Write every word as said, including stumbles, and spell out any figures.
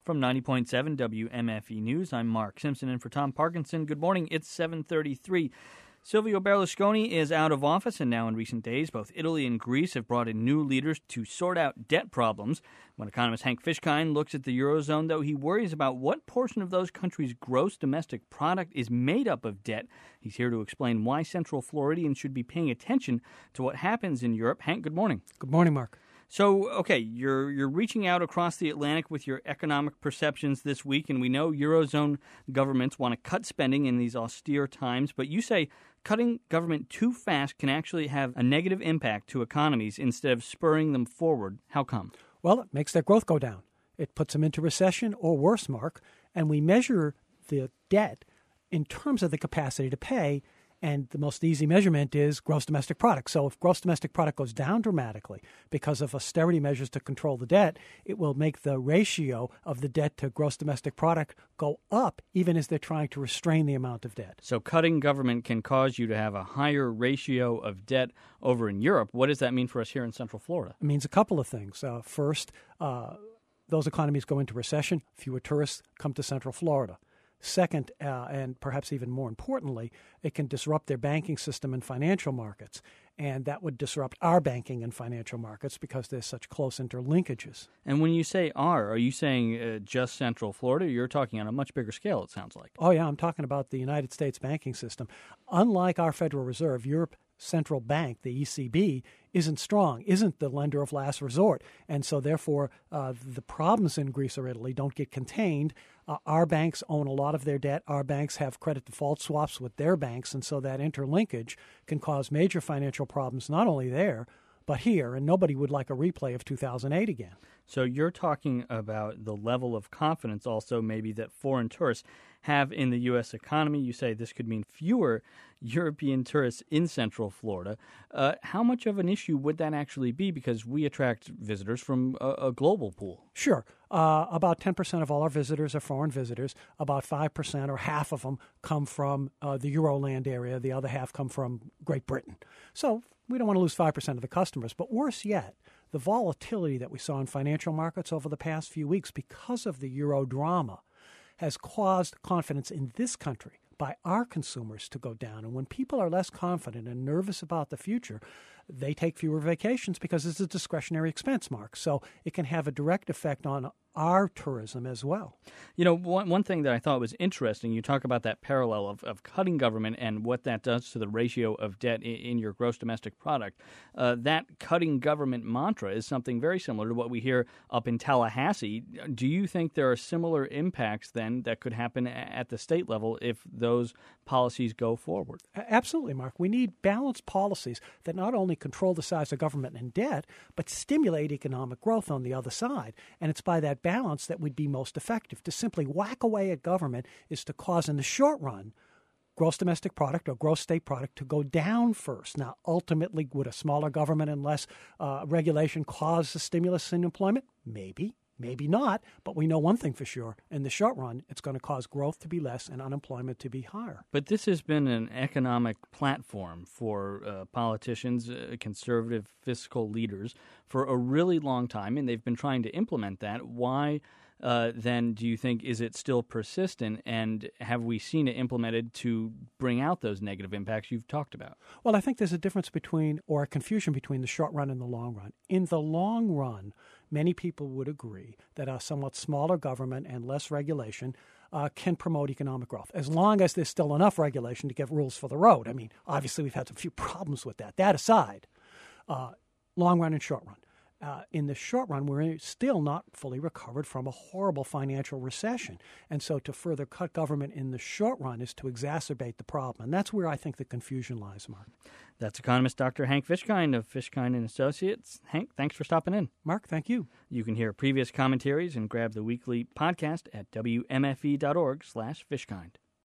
From ninety point seven W M F E News, I'm Mark Simpson in for Tom Parkinson. Good morning. It's seven thirty-three. Silvio Berlusconi is out of office, and now in recent days, both Italy and Greece have brought in new leaders to sort out debt problems. When economist Hank Fishkind looks at the Eurozone, though, he worries about what portion of those countries' gross domestic product is made up of debt. He's here to explain why Central Floridians should be paying attention to what happens in Europe. Hank, good morning. Good morning, Mark. So, okay, you're you're reaching out across the Atlantic with your economic perceptions this week, and we know Eurozone governments want to cut spending in these austere times, but you say cutting government too fast can actually have a negative impact to economies instead of spurring them forward. How come? Well, it makes their growth go down. It puts them into recession or worse, Mark, and we measure the debt in terms of the capacity to pay. And the most easy measurement is gross domestic product. So if gross domestic product goes down dramatically because of austerity measures to control the debt, it will make the ratio of the debt to gross domestic product go up, even as they're trying to restrain the amount of debt. So cutting government can cause you to have a higher ratio of debt over in Europe. What does that mean for us here in Central Florida? It means a couple of things. Uh, first, uh, those economies go into recession. Fewer tourists come to Central Florida. Second, uh, and perhaps even more importantly, it can disrupt their banking system and financial markets. And that would disrupt our banking and financial markets because there's such close interlinkages. And when you say our, are you saying uh, just Central Florida? You're talking on a much bigger scale, it sounds like. Oh, yeah, I'm talking about the United States banking system. Unlike our Federal Reserve, Europe Central Bank, the E C B, isn't strong, isn't the lender of last resort. And so, therefore, uh, the problems in Greece or Italy don't get contained. Uh, our banks own a lot of their debt. Our banks have credit default swaps with their banks. And so that interlinkage can cause major financial problems, not only there, but here. And nobody would like a replay of two thousand eight again. So you're talking about the level of confidence also maybe that foreign tourists have in the U S economy. You say this could mean fewer European tourists in Central Florida. Uh, how much of an issue would that actually be? Because we attract visitors from a, a global pool. Sure. Uh, about ten percent of all our visitors are foreign visitors. About five percent or half of them come from uh, the Euroland area. The other half come from Great Britain. So we don't want to lose five percent of the customers. But worse yet, the volatility that we saw in financial markets over the past few weeks because of the Euro drama has caused confidence in this country by our consumers to go down. And when people are less confident and nervous about the future, they take fewer vacations because it's a discretionary expense, Mark. So it can have a direct effect on our tourism as well. You know, one, one thing that I thought was interesting, you talk about that parallel of, of cutting government and what that does to the ratio of debt in, in your gross domestic product. Uh, that cutting government mantra is something very similar to what we hear up in Tallahassee. Do you think there are similar impacts then that could happen at the state level if those policies go forward? Absolutely, Mark. We need balanced policies that not only control the size of government and debt, but stimulate economic growth on the other side. And it's by that balance that would be most effective. To simply whack away at government is to cause, in the short run, gross domestic product or gross state product to go down first. Now, ultimately, would a smaller government and less uh, regulation cause a stimulus in employment? Maybe. Maybe not, but we know one thing for sure. In the short run, it's going to cause growth to be less and unemployment to be higher. But this has been an economic platform for uh, politicians, uh, conservative fiscal leaders, for a really long time, and they've been trying to implement that. Why uh, then do you think is it still persistent, and have we seen it implemented to bring out those negative impacts you've talked about? Well, I think there's a difference between, or a confusion between the short run and the long run. In the long run, many people would agree that a somewhat smaller government and less regulation uh, can promote economic growth, as long as there's still enough regulation to give rules for the road. I mean, obviously, we've had a few problems with that. That aside, uh, long run and short run. Uh, in the short run, we're still not fully recovered from a horrible financial recession. And so to further cut government in the short run is to exacerbate the problem. And that's where I think the confusion lies, Mark. That's economist Doctor Hank Fishkind of Fishkind and Associates. Hank, thanks for stopping in. Mark, thank you. You can hear previous commentaries and grab the weekly podcast at W M F E dot org slash Fishkind.